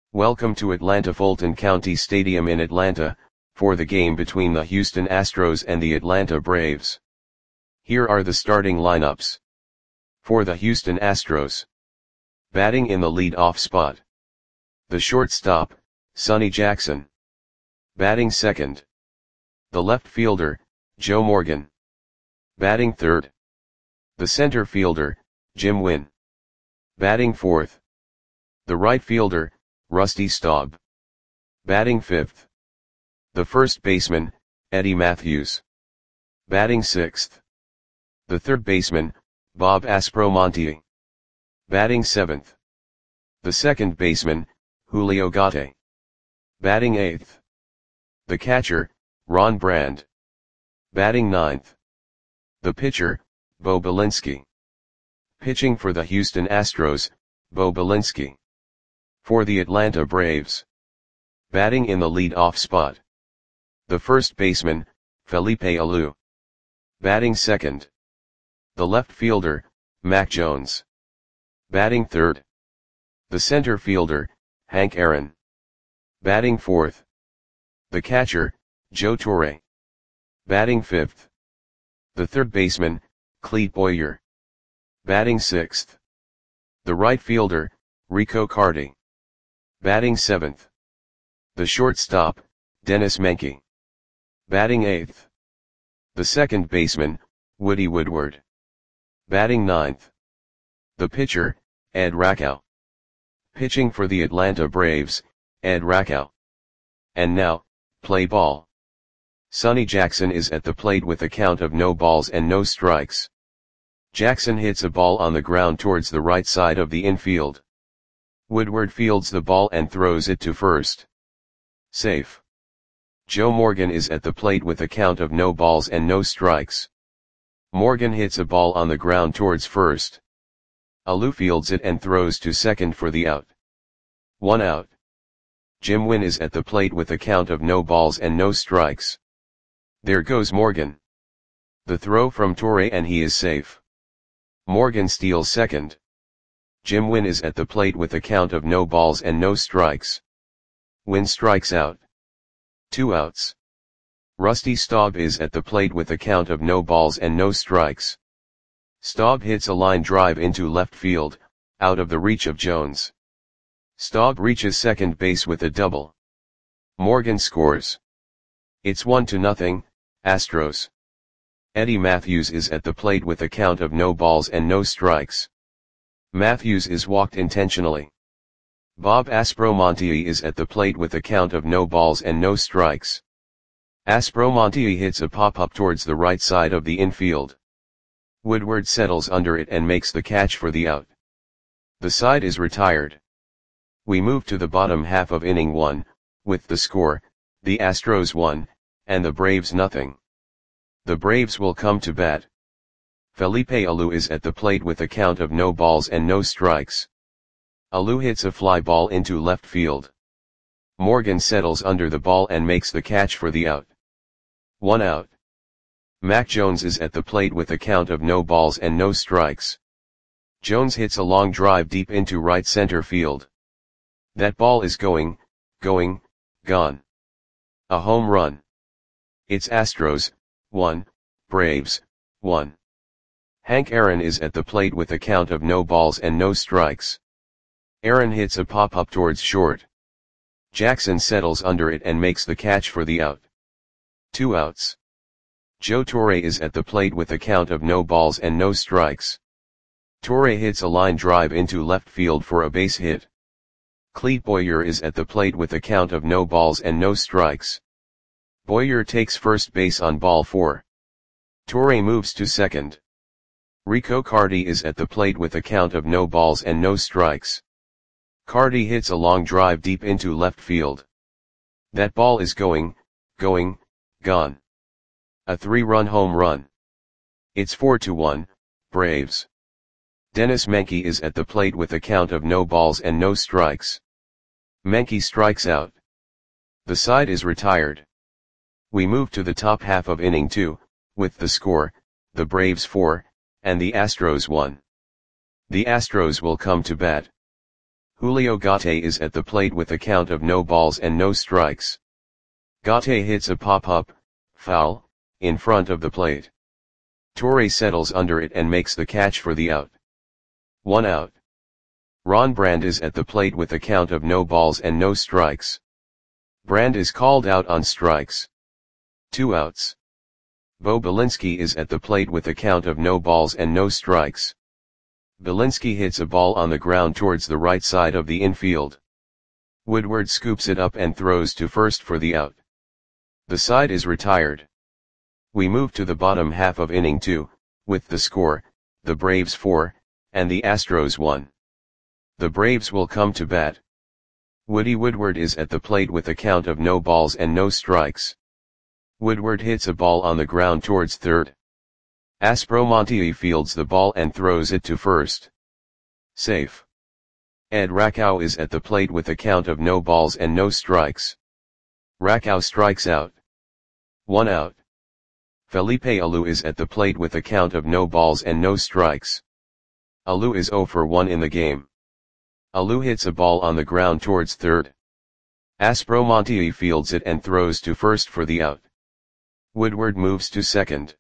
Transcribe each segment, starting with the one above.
Welcome to Atlanta Fulton County Stadium in Atlanta, for the game between the Houston Astros and the Atlanta Braves. Here are the starting lineups. For the Houston Astros. Batting in the lead-off spot. The shortstop, Sonny Jackson. Batting second. The left fielder, Joe Morgan. Batting third. The center fielder, Jim Wynn. Batting fourth. The right fielder, Rusty Staub. Batting fifth. The first baseman, Eddie Mathews. Batting sixth. The third baseman, Bob Aspromonte. Batting seventh. The second baseman, Julio Gatti. Batting eighth. The catcher, Ron Brand. Batting ninth. The pitcher, Bo Belinsky. Pitching for the Houston Astros, Bo Belinsky. For the Atlanta Braves. Batting in the lead-off spot. The first baseman, Felipe Alou. Batting second. The left fielder, Mac Jones. Batting third. The center fielder, Hank Aaron. Batting fourth. The catcher, Joe Torre. Batting fifth. The third baseman, Clete Boyer. Batting sixth. The right fielder, Rico Carty. Batting seventh. The shortstop, Dennis Menke. Batting eighth. The second baseman, Woody Woodward. Batting ninth. The pitcher, Ed Rakow. Pitching for the Atlanta Braves, Ed Rakow. And now, play ball. Sonny Jackson is at the plate with a count of no balls and no strikes. Jackson hits a ball on the ground towards the right side of the infield. Woodward fields the ball and throws it to first. Safe. Joe Morgan is at the plate with a count of no balls and no strikes. Morgan hits a ball on the ground towards first. Alou fields it and throws to second for the out. 1 out. Jim Wynn is at the plate with a count of no balls and no strikes. There goes Morgan. The throw from Torre and he is safe. Morgan steals second. Jim Wynn is at the plate with a count of no balls and no strikes. Wynn strikes out. 2 outs. Rusty Staub is at the plate with a count of no balls and no strikes. Staub hits a line drive into left field, out of the reach of Jones. Staub reaches second base with a double. Morgan scores. It's 1-0, Astros. Eddie Mathews is at the plate with a count of no balls and no strikes. Mathews is walked intentionally. Bob Aspromonte is at the plate with a count of no balls and no strikes. Aspromonte hits a pop-up towards the right side of the infield. Woodward settles under it and makes the catch for the out. The side is retired. We move to the bottom half of inning 1, with the score, the Astros 1, and the Braves 0. The Braves will come to bat. Felipe Alou is at the plate with a count of no balls and no strikes. Alou hits a fly ball into left field. Morgan settles under the ball and makes the catch for the out. 1 out. Mac Jones is at the plate with a count of no balls and no strikes. Jones hits a long drive deep into right center field. That ball is gone. A home run. It's Astros 1, Braves 1. Hank Aaron is at the plate with a count of no balls and no strikes. Aaron hits a pop-up towards short. Jackson settles under it and makes the catch for the out. 2 outs. Joe Torre is at the plate with a count of no balls and no strikes. Torre hits a line drive into left field for a base hit. Clete Boyer is at the plate with a count of no balls and no strikes. Boyer takes first base on ball 4. Torre moves to second. Rico Carty is at the plate with a count of no balls and no strikes. Carty hits a long drive deep into left field. That ball is gone. A 3-run home run. It's 4-1, Braves. Dennis Menke is at the plate with a count of no balls and no strikes. Menke strikes out. The side is retired. We move to the top half of inning 2, with the score, the Braves 4, and the Astros 1. The Astros will come to bat. Julio Gate is at the plate with a count of no balls and no strikes. Gate hits a pop-up, foul, in front of the plate. Torre settles under it and makes the catch for the out. 1 out. Ron Brand is at the plate with a count of no balls and no strikes. Brand is called out on strikes. 2 outs. Bo Belinsky is at the plate with a count of no balls and no strikes. Belinsky hits a ball on the ground towards the right side of the infield. Woodward scoops it up and throws to first for the out. The side is retired. We move to the bottom half of inning 2, with the score, the Braves 4, and the Astros 1. The Braves will come to bat. Woody Woodward is at the plate with a count of no balls and no strikes. Woodward hits a ball on the ground towards third. Aspromonte fields the ball and throws it to first. Safe. Ed Rakow is at the plate with a count of no balls and no strikes. Rakow strikes out. 1 out. Felipe Alou is at the plate with a count of no balls and no strikes. Alou is 0 for 1 in the game. Alou hits a ball on the ground towards third. Aspromonte fields it and throws to first for the out. Woodward moves to second.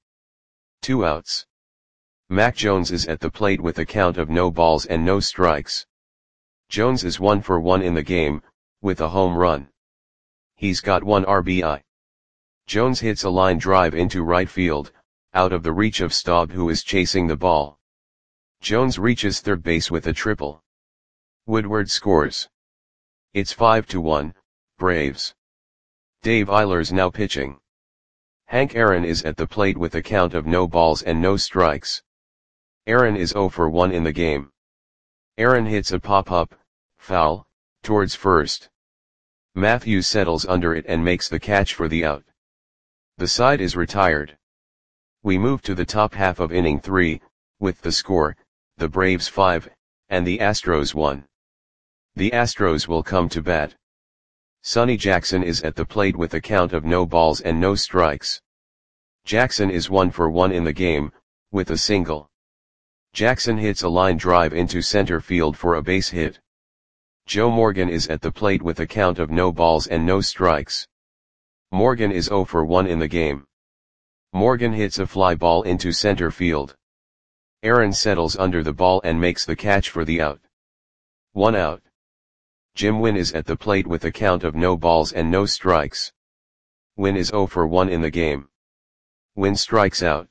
2 outs. Mac Jones is at the plate with a count of no balls and no strikes. Jones is 1 for 1 in the game, with a home run. He's got 1 RBI. Jones hits a line drive into right field, out of the reach of Staub, who is chasing the ball. Jones reaches third base with a triple. Woodward scores. It's 5-1, Braves. Dave Eilers now pitching. Hank Aaron is at the plate with a count of no balls and no strikes. Aaron is 0 for 1 in the game. Aaron hits a pop-up, foul, towards first. Matthews settles under it and makes the catch for the out. The side is retired. We move to the top half of inning 3, with the score, the Braves 5, and the Astros 1. The Astros will come to bat. Sonny Jackson is at the plate with a count of no balls and no strikes. Jackson is 1 for 1 in the game, with a single. Jackson hits a line drive into center field for a base hit. Joe Morgan is at the plate with a count of no balls and no strikes. Morgan is 0 for 1 in the game. Morgan hits a fly ball into center field. Aaron settles under the ball and makes the catch for the out. 1 out. Jim Wynn is at the plate with a count of no balls and no strikes. Wynn is 0 for 1 in the game. Wynn strikes out.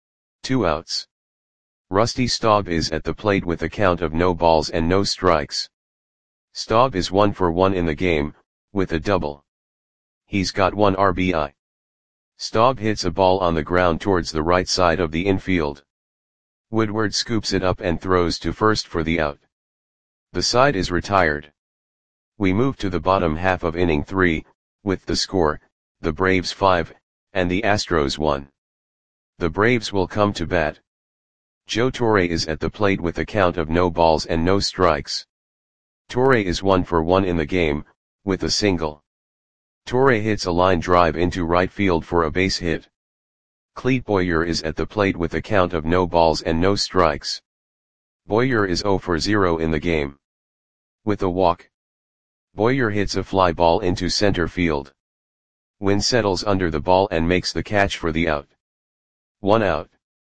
2 outs. Rusty Staub is at the plate with a count of no balls and no strikes. Staub is 1 for 1 in the game, with a double. He's got 1 RBI. Staub hits a ball on the ground towards the right side of the infield. Woodward scoops it up and throws to first for the out. The side is retired. We move to the bottom half of inning 3, with the score, the Braves 5, and the Astros 1. The Braves will come to bat. Joe Torre is at the plate with a count of no balls and no strikes. Torre is 1 for 1 in the game, with a single. Torre hits a line drive into right field for a base hit. Clete Boyer is at the plate with a count of no balls and no strikes. Boyer is 0 for 0 in the game. With a walk. Boyer hits a fly ball into center field. Wynn settles under the ball and makes the catch for the out. 1 out.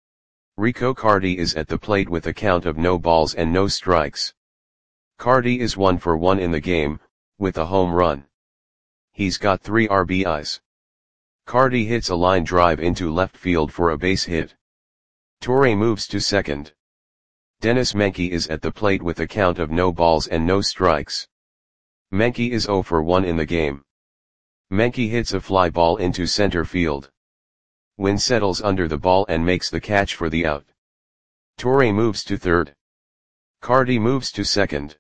Rico Cardi is at the plate with a count of no balls and no strikes. Cardi is 1 for 1 in the game, with a home run. He's got 3 RBIs. Cardi hits a line drive into left field for a base hit. Torre moves to second. Dennis Menke is at the plate with a count of no balls and no strikes. Menke is 0 for 1 in the game. Menke hits a fly ball into center field. Wynn settles under the ball and makes the catch for the out. Torre moves to third. Cardi moves to second.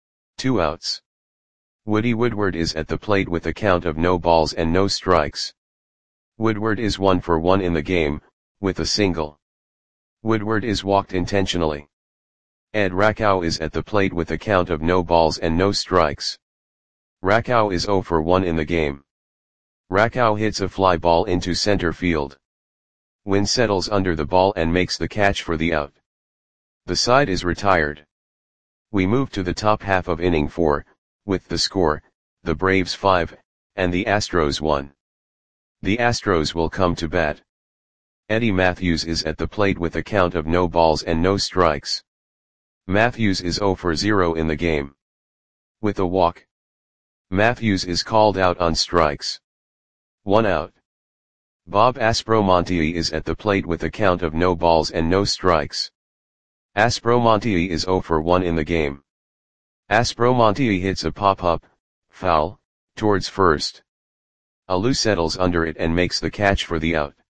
2 outs. Woody Woodward is at the plate with a count of no balls and no strikes. Woodward is 1 for 1 in the game, with a single. Woodward is walked intentionally. Ed Rakow is at the plate with a count of no balls and no strikes. Rakow is 0 for 1 in the game. Rakow hits a fly ball into center field. Wynn settles under the ball and makes the catch for the out. The side is retired. We move to the top half of inning 4, with the score, the Braves 5, and the Astros 1. The Astros will come to bat. Eddie Matthews is at the plate with a count of no balls and no strikes. Matthews is 0 for 0 in the game. With a walk, Matthews is called out on strikes. 1 out. Bob Aspromonte is at the plate with a count of no balls and no strikes. Aspromonte is 0 for 1 in the game. Aspromonte hits a pop-up, foul, towards first. Alou settles under it and makes the catch for the out.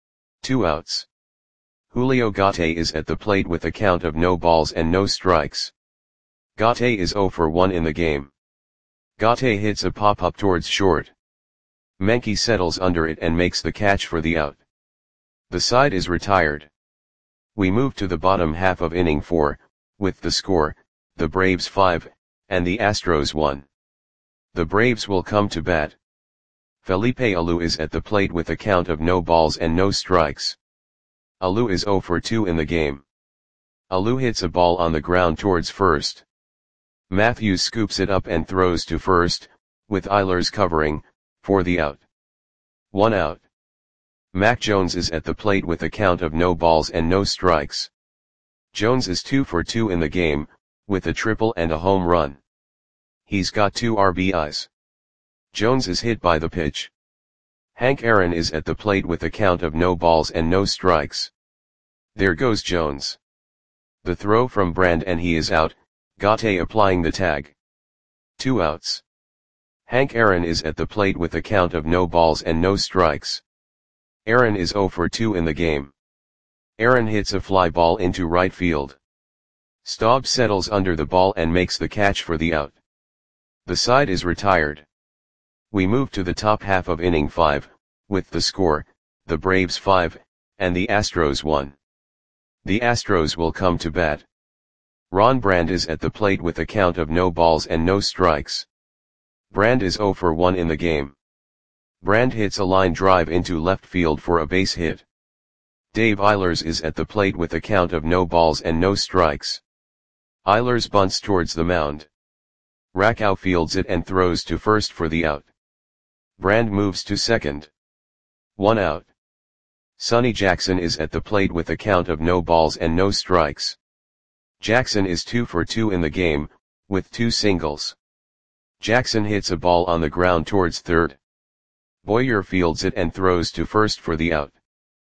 2 outs. Julio Gate is at the plate with a count of no balls and no strikes. Gate is 0 for 1 in the game. Gate hits a pop-up towards short. Menke settles under it and makes the catch for the out. The side is retired. We move to the bottom half of inning 4, with the score, the Braves 5, and the Astros 1. The Braves will come to bat. Felipe Alou is at the plate with a count of no balls and no strikes. Alou is 0 for 2 in the game. Alou hits a ball on the ground towards first. Matthews scoops it up and throws to first, with Eilers covering, for the out. 1 out. Mac Jones is at the plate with a count of no balls and no strikes. Jones is 2 for 2 in the game, with a triple and a home run. He's got 2 RBIs. Jones is hit by the pitch. Hank Aaron is at the plate with a count of no balls and no strikes. There goes Jones. The throw from Brand and he is out, Gate applying the tag. 2 outs. Hank Aaron is at the plate with a count of no balls and no strikes. Aaron is 0 for 2 in the game. Aaron hits a fly ball into right field. Staub settles under the ball and makes the catch for the out. The side is retired. We move to the top half of inning 5, with the score, the Braves 5, and the Astros 1. The Astros will come to bat. Ron Brand is at the plate with a count of no balls and no strikes. Brand is 0 for 1 in the game. Brand hits a line drive into left field for a base hit. Dave Eilers is at the plate with a count of no balls and no strikes. Eilers bunts towards the mound. Rakow fields it and throws to first for the out. Brand moves to second. 1 out. Sonny Jackson is at the plate with a count of no balls and no strikes. Jackson is 2 for 2 in the game, with 2 singles. Jackson hits a ball on the ground towards third. Boyer fields it and throws to first for the out.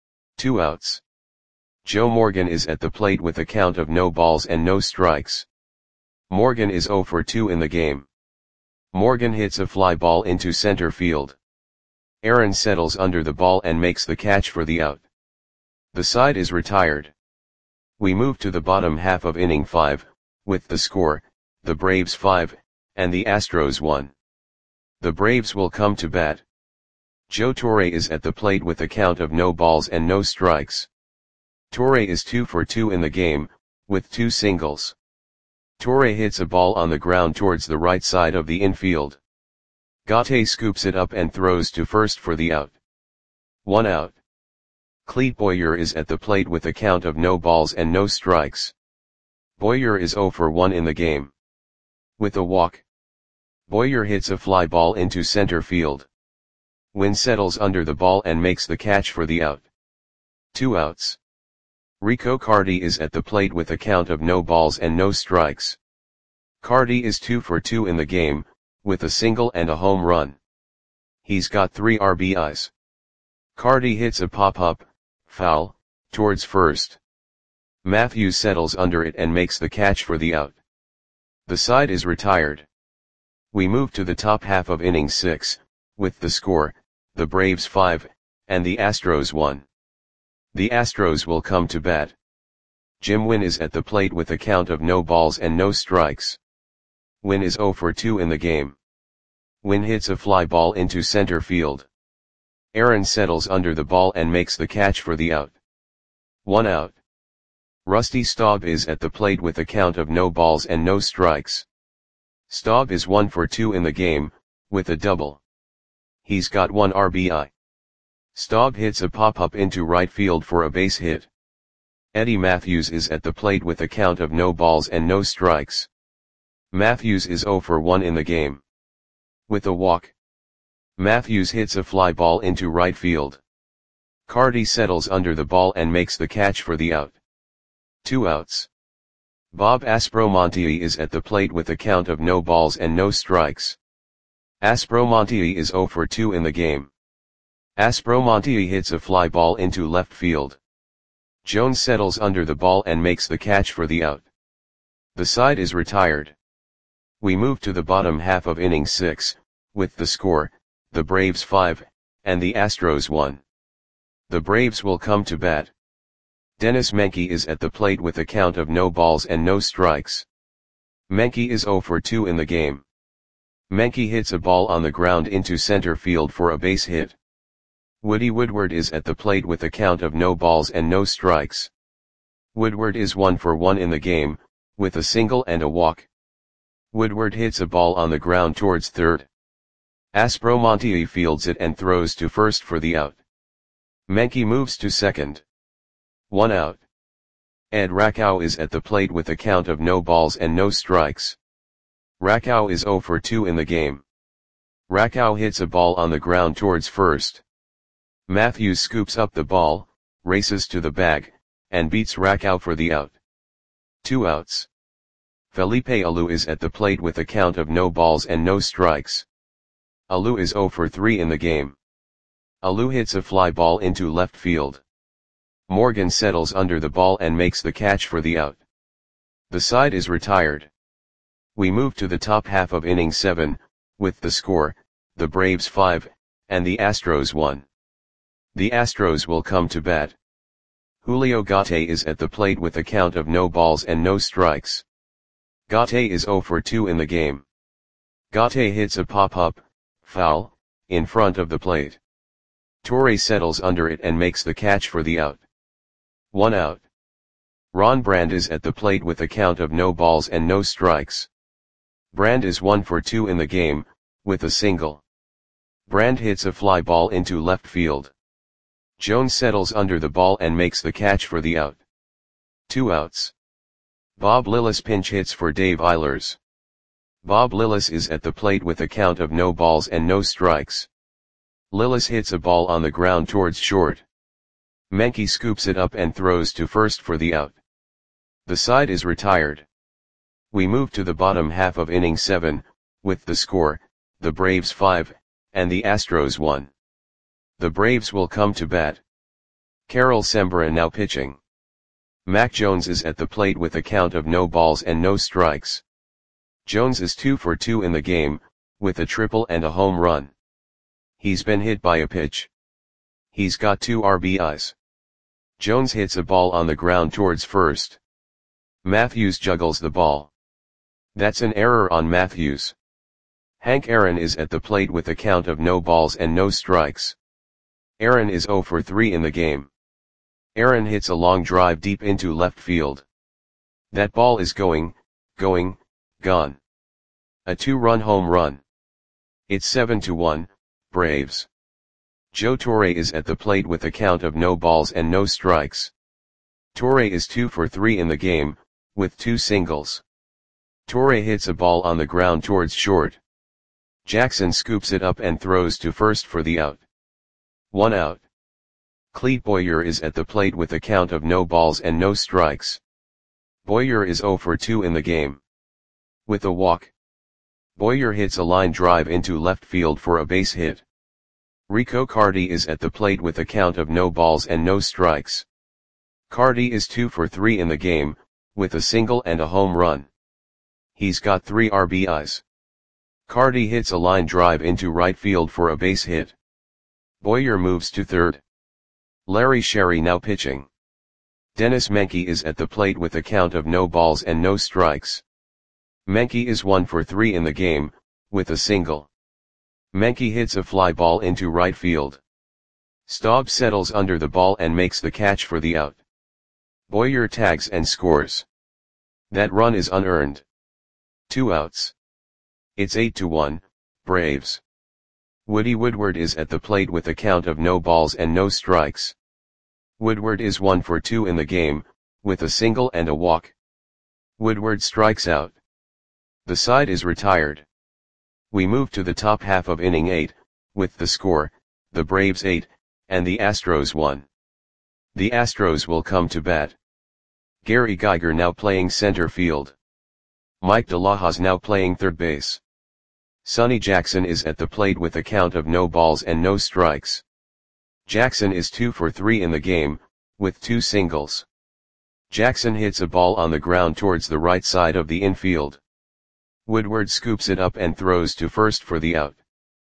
2 outs. Joe Morgan is at the plate with a count of no balls and no strikes. Morgan is 0 for 2 in the game. Morgan hits a fly ball into center field. Aaron settles under the ball and makes the catch for the out. The side is retired. We move to the bottom half of inning 5, with the score, the Braves 5, and the Astros 1. The Braves will come to bat. Joe Torre is at the plate with a count of no balls and no strikes. Torre is 2 for 2 in the game, with 2 singles. Torre hits a ball on the ground towards the right side of the infield. Gate scoops it up and throws to first for the out. 1 out. Clete Boyer is at the plate with a count of no balls and no strikes. Boyer is 0 for 1 in the game. With a walk, Boyer hits a fly ball into center field. Wynn settles under the ball and makes the catch for the out. 2 outs. Rico Cardi is at the plate with a count of no balls and no strikes. Cardi is 2 for 2 in the game, with a single and a home run. He's got 3 RBIs. Cardi hits a pop-up, foul, towards first. Matthews settles under it and makes the catch for the out. The side is retired. We move to the top half of inning 6, with the score, the Braves 5, and the Astros 1. The Astros will come to bat. Jim Wynn is at the plate with a count of no balls and no strikes. Wynn is 0 for 2 in the game. Wynn hits a fly ball into center field. Aaron settles under the ball and makes the catch for the out. 1 out. Rusty Staub is at the plate with a count of no balls and no strikes. Staub is 1 for 2 in the game, with a double. He's got 1 RBI. Staub hits a pop-up into right field for a base hit. Eddie Matthews is at the plate with a count of no balls and no strikes. Matthews is 0 for 1 in the game. With a walk, Matthews hits a fly ball into right field. Carty settles under the ball and makes the catch for the out. 2 outs. Bob Aspromonte is at the plate with a count of no balls and no strikes. Aspromonte is 0 for 2 in the game. Aspromonte hits a fly ball into left field. Jones settles under the ball and makes the catch for the out. The side is retired. We move to the bottom half of inning 6, with the score, the Braves 5, and the Astros 1. The Braves will come to bat. Dennis Menke is at the plate with a count of no balls and no strikes. Menke is 0 for 2 in the game. Menke hits a ball on the ground into center field for a base hit. Woody Woodward is at the plate with a count of no balls and no strikes. Woodward is 1 for 1 in the game, with a single and a walk. Woodward hits a ball on the ground towards third. Aspromonte fields it and throws to first for the out. Menke moves to second. 1 out. Ed Rakow is at the plate with a count of no balls and no strikes. Rakow is 0 for 2 in the game. Rakow hits a ball on the ground towards first. Matthews scoops up the ball, races to the bag, and beats Rakow for the out. 2 outs. Felipe Alou is at the plate with a count of no balls and no strikes. Alou is 0 for 3 in the game. Alou hits a fly ball into left field. Morgan settles under the ball and makes the catch for the out. The side is retired. We move to the top half of inning 7, with the score, the Braves 5, and the Astros 1. The Astros will come to bat. Julio Gate is at the plate with a count of no balls and no strikes. Gate is 0 for 2 in the game. Gate hits a pop-up, foul, in front of the plate. Torre settles under it and makes the catch for the out. 1 out. Ron Brand is at the plate with a count of no balls and no strikes. Brand is 1 for 2 in the game, with a single. Brand hits a fly ball into left field. Jones settles under the ball and makes the catch for the out. 2 outs. Bob Lillis pinch hits for Dave Eilers. Bob Lillis is at the plate with a count of no balls and no strikes. Lillis hits a ball on the ground towards short. Menke scoops it up and throws to first for the out. The side is retired. We move to the bottom half of inning 7, with the score, the Braves 5, and the Astros 1. The Braves will come to bat. Carol Sembra now pitching. Mac Jones is at the plate with a count of no balls and no strikes. Jones is 2 for 2 in the game, with a triple and a home run. He's been hit by a pitch. He's got 2 RBIs. Jones hits a ball on the ground towards first. Matthews juggles the ball. That's an error on Matthews. Hank Aaron is at the plate with a count of no balls and no strikes. Aaron is 0 for 3 in the game. Aaron hits a long drive deep into left field. That ball is gone. A 2-run home run. It's 7-1, Braves. Joe Torre is at the plate with a count of no balls and no strikes. Torre is 2 for 3 in the game, with 2 singles. Torre hits a ball on the ground towards short. Jackson scoops it up and throws to first for the out. 1 out. Clete Boyer is at the plate with a count of no balls and no strikes. Boyer is 0 for 2 in the game. With a walk, Boyer hits a line drive into left field for a base hit. Rico Carty is at the plate with a count of no balls and no strikes. Carty is 2 for 3 in the game, with a single and a home run. He's got 3 RBIs. Carty hits a line drive into right field for a base hit. Boyer moves to third. Larry Sherry now pitching. Dennis Menke is at the plate with a count of no balls and no strikes. Menke is 1 for 3 in the game, with a single. Menke hits a fly ball into right field. Staub settles under the ball and makes the catch for the out. Boyer tags and scores. That run is unearned. 2 outs. It's 8-1, Braves. Woody Woodward is at the plate with a count of no balls and no strikes. Woodward is 1 for 2 in the game, with a single and a walk. Woodward strikes out. The side is retired. We move to the top half of inning 8, with the score, the Braves 8, and the Astros 1. The Astros will come to bat. Gary Geiger now playing center field. Mike DeLahoz now playing third base. Sonny Jackson is at the plate with a count of no balls and no strikes. Jackson is 2 for 3 in the game, with 2 singles. Jackson hits a ball on the ground towards the right side of the infield. Woodward scoops it up and throws to first for the out.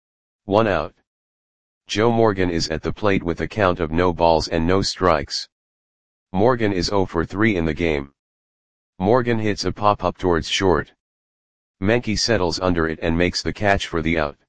1 out. Joe Morgan is at the plate with a count of no balls and no strikes. Morgan is 0 for 3 in the game. Morgan hits a pop-up towards short. Menke settles under it and makes the catch for the out.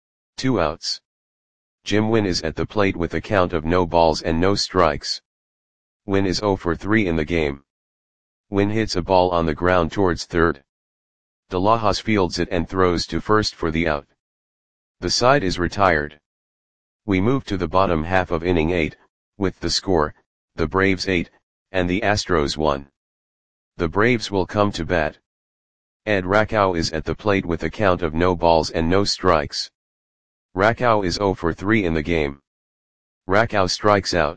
2 outs. Jim Wynn is at the plate with a count of no balls and no strikes. Wynn is 0 for 3 in the game. Wynn hits a ball on the ground towards third. DeLahoz fields it and throws to first for the out. The side is retired. We move to the bottom half of inning 8, with the score, the Braves 8, and the Astros 1. The Braves will come to bat. Ed Rakow is at the plate with a count of no balls and no strikes. Rakow is 0 for 3 in the game. Rakow strikes out.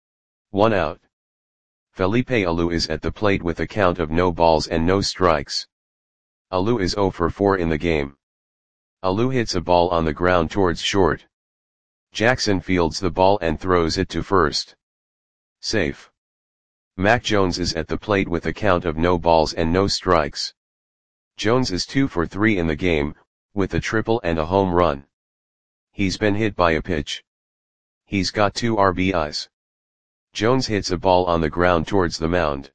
1 out. Felipe Alou is at the plate with a count of no balls and no strikes. Alou is 0 for 4 in the game. Alou hits a ball on the ground towards short. Jackson fields the ball and throws it to first. Safe. Mac Jones is at the plate with a count of no balls and no strikes. Jones is 2 for 3 in the game, with a triple and a home run. He's been hit by a pitch. He's got 2 RBIs. Jones hits a ball on the ground towards the mound.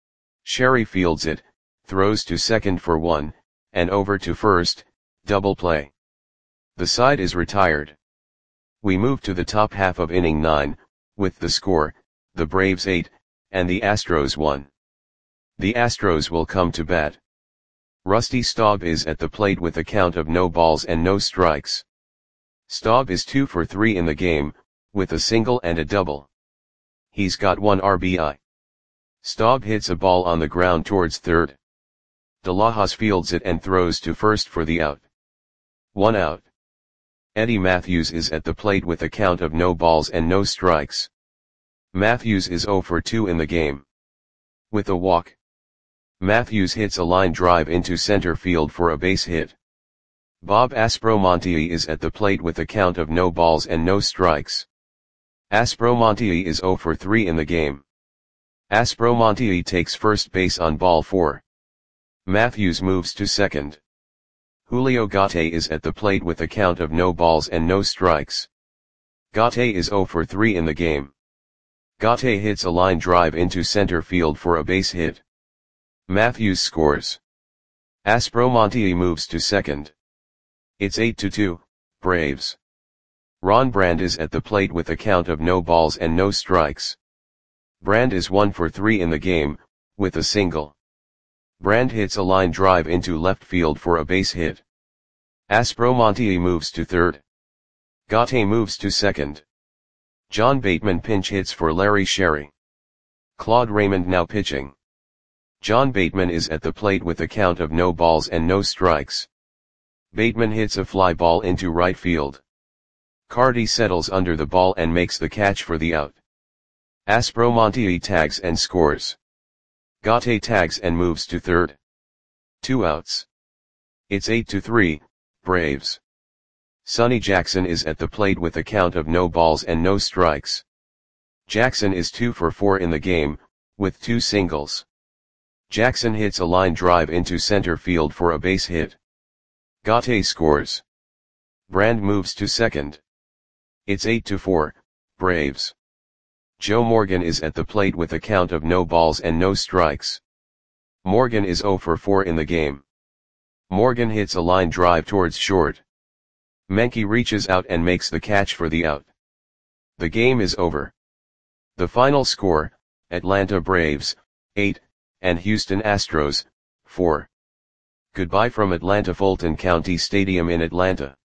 Sherry fields it, throws to second for 1, and over to first, double play. The side is retired. We move to the top half of inning 9, with the score, the Braves 8, and the Astros 1. The Astros will come to bat. Rusty Staub is at the plate with a count of no balls and no strikes. Staub is 2 for 3 in the game, with a single and a double. He's got 1 RBI. Staub hits a ball on the ground towards third. DeLahoz fields it and throws to first for the out. 1 out. Eddie Matthews is at the plate with a count of no balls and no strikes. Matthews is 0 for 2 in the game. With a walk. Matthews hits a line drive into center field for a base hit. Bob Aspromonte is at the plate with a count of no balls and no strikes. Aspromonte is 0 for 3 in the game. Aspromonte takes first base on ball 4. Matthews moves to second. Julio Gate is at the plate with a count of no balls and no strikes. Gate is 0 for 3 in the game. Gate hits a line drive into center field for a base hit. Matthews scores. Aspromonte moves to second. It's 8-2, Braves. Ron Brand is at the plate with a count of no balls and no strikes. Brand is 1 for 3 in the game, with a single. Brand hits a line drive into left field for a base hit. Aspromonte moves to third. Gate moves to second. John Bateman pinch hits for Larry Sherry. Claude Raymond now pitching. John Bateman is at the plate with a count of no balls and no strikes. Bateman hits a fly ball into right field. Carty settles under the ball and makes the catch for the out. Aspromonte tags and scores. Gate tags and moves to third. 2 outs. It's 8-3, Braves. Sonny Jackson is at the plate with a count of no balls and no strikes. Jackson is 2 for 4 in the game, with 2 singles. Jackson hits a line drive into center field for a base hit. Gate scores. Brand moves to second. It's 8-4, Braves. Joe Morgan is at the plate with a count of no balls and no strikes. Morgan is 0 for 4 in the game. Morgan hits a line drive towards short. Menke reaches out and makes the catch for the out. The game is over. The final score, Atlanta Braves, 8, and Houston Astros, 4. Goodbye from Atlanta Fulton County Stadium in Atlanta.